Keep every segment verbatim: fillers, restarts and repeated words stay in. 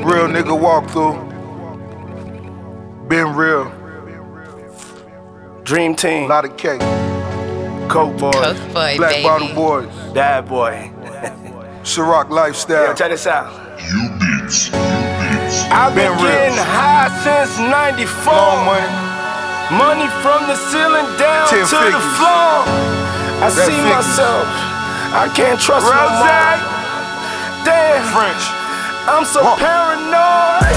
Real nigga walk through. Been real. Dream Team. Lot of cake. Coke Boys. Coke Boy, Black baby. Bottle Boys. Dad Boy. Ciroc Lifestyle. Yo, check this out. You beats, you beats. I've been, Been real. getting high since ninety-four. Long money. Money from the ceiling down Ten to the figures. floor. I That see figures. myself. I can't trust no Rose. more. Damn, French. I'm so Huh. paranoid.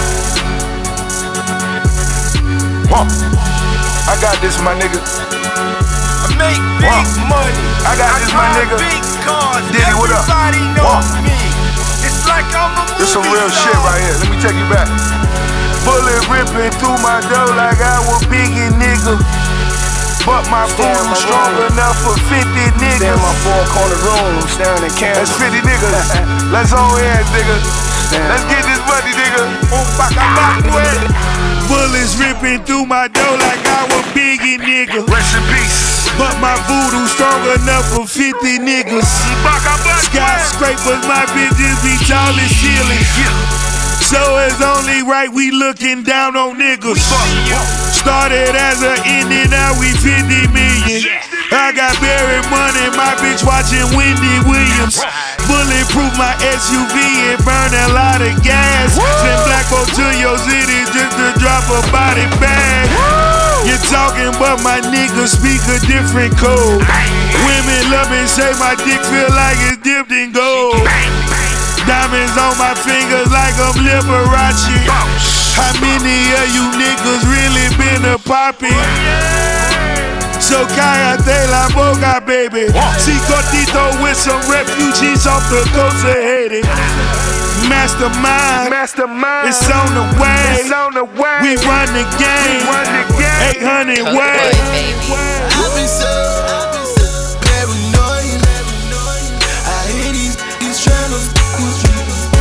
Huh. I got this, my nigga. I make big Huh. money. I got this, my drive nigga. Big cars. Diddy, what up? Everybody knows Huh. me. It's like I'm a movie This some real star. shit right here. Let me take you back. Bullet ripping through my dough like I was Biggie, nigga. But my Stay in food my strong room. enough for fifty niggas. Stay in my four corner room, staring at That's cameras. fifty niggas. Let's on hands, nigga. Let's get this money, nigga. Boom, back, I'm back with it. Bullets ripping through my dough like I was Biggie, nigga. Rest in peace. But my voodoo strong enough for fifty niggas. Back, I'm back with it. Skyscrapers, my bitches be tall as ceilings. So it's only right we looking down on niggas. Started as a Indian, now we fifty million. I got buried money, my bitch watching Wendy Williams. Bulletproof my S U V and burn a lot of gas. Send black folks to your city just to drop a body bag. You're talking, but my niggas speak a different code. Women love me, say my dick feel like it's dipped in gold. Diamonds on my fingers like I'm Liberace. How many of you niggas really been a poppy? So cállate la boca, baby. Si cortito with some refugees off the coast of Haiti. Mastermind, Mastermind. it's on the way. It's on the way. We run the game. Run the game. eight hundred Coke ways. Boy, baby. I've been so paranoid. I hear these these trying to f with me.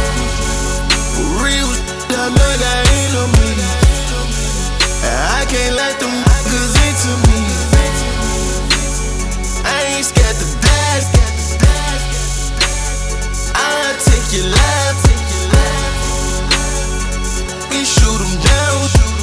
Real shit, I know that ain't no me. I can't let them niggas into me. I ain't scared to die. I'll take your life. We shoot 'em down.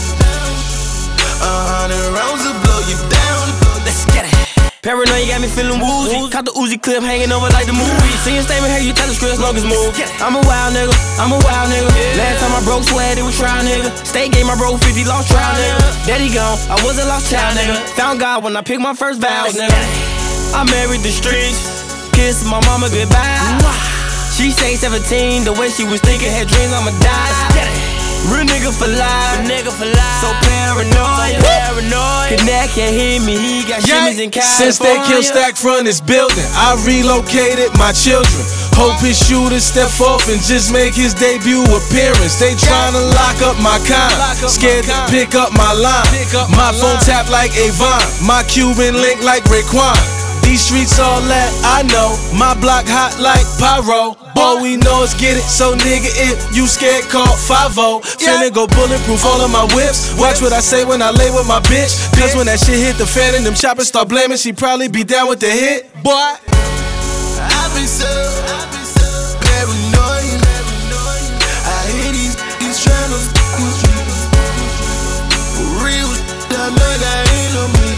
A hundred rounds will blow you down. Let's get it. Paranoid, you got me feeling woozy. Caught the Uzi clip hanging over like the movie. See your statement here, you tell the script, long as move. I'm a wild nigga, I'm a wild nigga. Last time I broke sweat, it was trial nigga. State game, I broke fifty, lost trial nigga. Daddy gone, I was a lost child nigga. Found God when I picked my first vows nigga. I married the streets, kissed my mama goodbye. She say seventeen, the way she was thinking, had dreams I'ma die. Real nigga for life, nigga for life. So paranoid, paranoid. Connect can't hear me, he got shimmies in California. Since they killed Stack from this building, I relocated my children. Hope his shooter step off and just make his debut appearance. They tryna lock up my kind, scared to pick up my line. My phone tap like Avon, my Cuban link like Raekwon. These streets all that I know, my block hot like pyro. All we know is get it, so nigga if you scared call five oh. Finna go bulletproof all of my whips. Watch what I say when I lay with my bitch. Cause when that shit hit the fan and them choppers start blaming, she probably be down with the hit, boy. I've been so paranoid. I hear these these trying to f with me. Real shit, I know that ain't no me.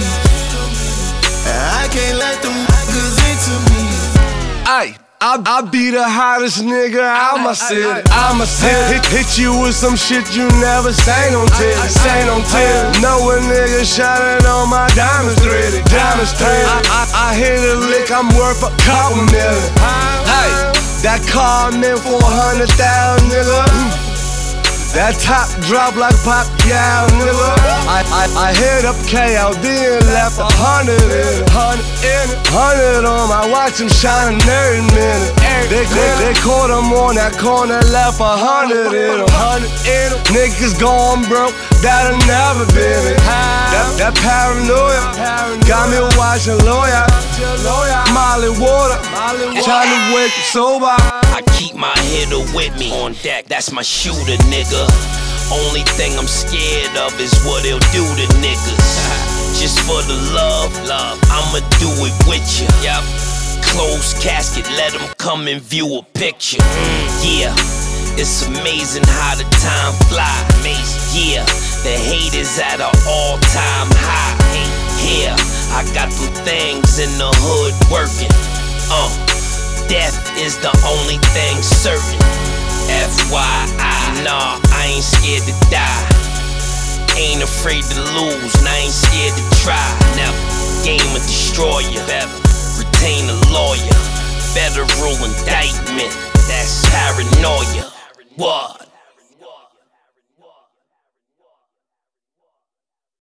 I can't let them niggas into me. Ay, I, I be the hottest nigga out my city. I'm a city. Hit, hit you with some shit you never seen on T V. Seen on T V. Know a nigga shining on my diamonds ready. Diamonds ready. I, I, I hit a lick, I'm worth a couple million. Ay, that car meant for a hundred thousand, nigga. That top drop like pop, yeah, nigga. I, I, I hit up K L D and left a hundred in it, hundred in it, hundred on my watch, I'm shining every minute. They, they, they caught him on that corner, left a hundred in it, hundred in it. Niggas gone broke, that'll never been it. That, that paranoia got me watching lawyer, Molly water, trying to wake you sober. I keep my hitter with me on deck, that's my shooter, nigga. Only thing I'm scared of is what he'll do to niggas. Just for the love, love, I'ma do it with you. Yep. Closed casket, let him come and view a picture. Mm, yeah. It's amazing how the time fly. Yeah, the hate is at an all-time high. Yeah, I got two things in the hood working. Uh, death is the only thing certain. F Y I, nah, I ain't scared to die. Ain't afraid to lose, and I ain't scared to try. Never, game a destroyer. Better retain a lawyer. Federal indictment, that's paranoia. What?